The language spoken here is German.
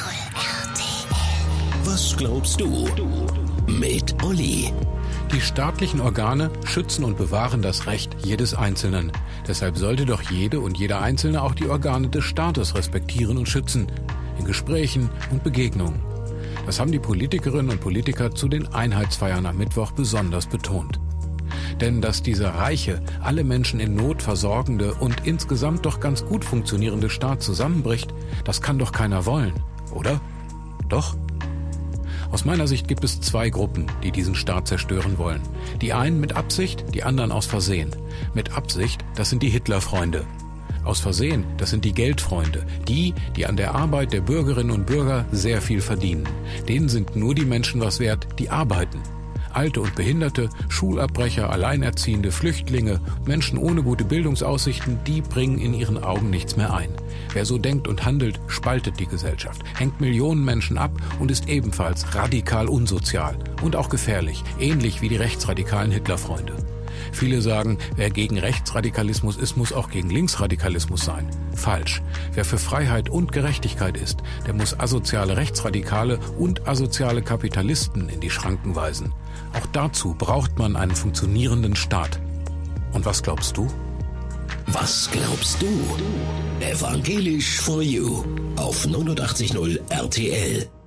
RTL. Was glaubst du? Mit Olli. Die staatlichen Organe schützen und bewahren das Recht jedes Einzelnen. Deshalb sollte doch jede und jeder Einzelne auch die Organe des Staates respektieren und schützen. In Gesprächen und Begegnungen. Das haben die Politikerinnen und Politiker zu den Einheitsfeiern am Mittwoch besonders betont. Denn dass dieser reiche, alle Menschen in Not versorgende und insgesamt doch ganz gut funktionierende Staat zusammenbricht, das kann doch keiner wollen, oder? Doch? Aus meiner Sicht gibt es zwei Gruppen, die diesen Staat zerstören wollen. Die einen mit Absicht, die anderen aus Versehen. Mit Absicht, das sind die Hitlerfreunde. Aus Versehen, das sind die Geldfreunde. Die an der Arbeit der Bürgerinnen und Bürger sehr viel verdienen. Denen sind nur die Menschen was wert, die arbeiten. Alte und Behinderte, Schulabbrecher, Alleinerziehende, Flüchtlinge, Menschen ohne gute Bildungsaussichten, die bringen in ihren Augen nichts mehr ein. Wer so denkt und handelt, spaltet die Gesellschaft, hängt Millionen Menschen ab und ist ebenfalls radikal unsozial und auch gefährlich, ähnlich wie die rechtsradikalen Hitlerfreunde. Viele sagen, wer gegen Rechtsradikalismus ist, muss auch gegen Linksradikalismus sein. Falsch. Wer für Freiheit und Gerechtigkeit ist, der muss asoziale Rechtsradikale und asoziale Kapitalisten in die Schranken weisen. Auch dazu braucht man einen funktionierenden Staat. Und was glaubst du? Was glaubst du? Evangelisch for You auf 89.0 RTL.